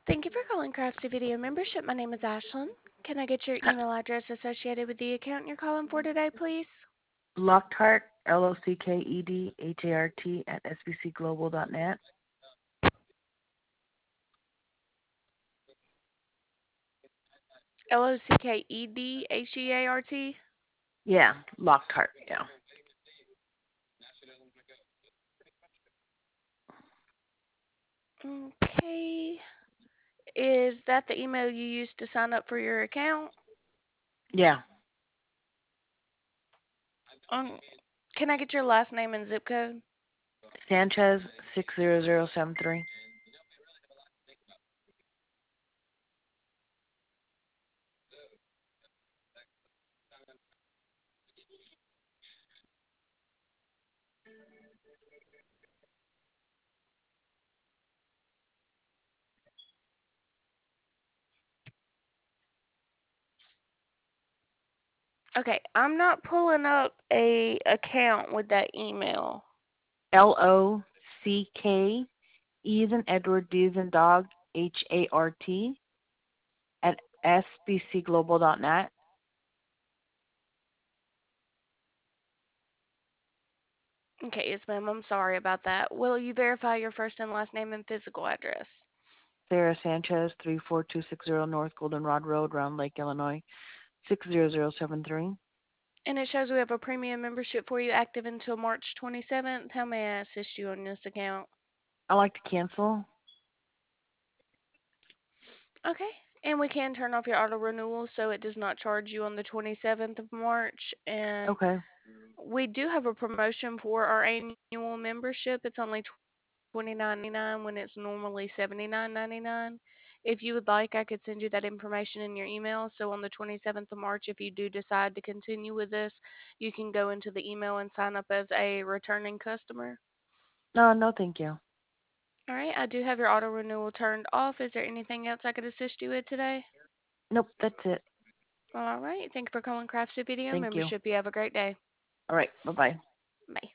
Thank you for calling Craftsy Video Membership. My name is Ashlyn. Can I get your email address associated with the account you're calling for today, please? Lockhart, LOCKEDHART at sbcglobal.net. LOCKEDHEART. Yeah, Lockhart, yeah. Okay. Is that the email you used to sign up for your account? Yeah, Um, can I get your last name and zip code? Sanchez 60073. Okay, I'm not pulling up a account with that email. LOCK, E as in Edward, D as in dog, HART at sbcglobal.net. Okay, yes, ma'am. I'm sorry about that. Will you verify your first and last name and physical address? Sarah Sanchez, 34260 North Goldenrod Road, Round Lake, Illinois, 60073. And it shows we have a premium membership for you active until March 27th. How may I assist you on this account? I'd like to cancel. Okay. And we can turn off your auto renewal so it does not charge you on the 27th of March. And Okay. we do have a promotion for our annual membership. It's only $29.99 when it's normally $79.99. If you would like, I could send you that information in your email. So on the 27th of March, if you do decide to continue with this, you can go into the email and sign up as a returning customer. No, no, thank you. All right, I do have your auto renewal turned off. Is there anything else I could assist you with today? Nope, that's it. All right, thank you for calling Craftsy Video Thank you. Membership. You have a great day. All right, bye-bye. Bye.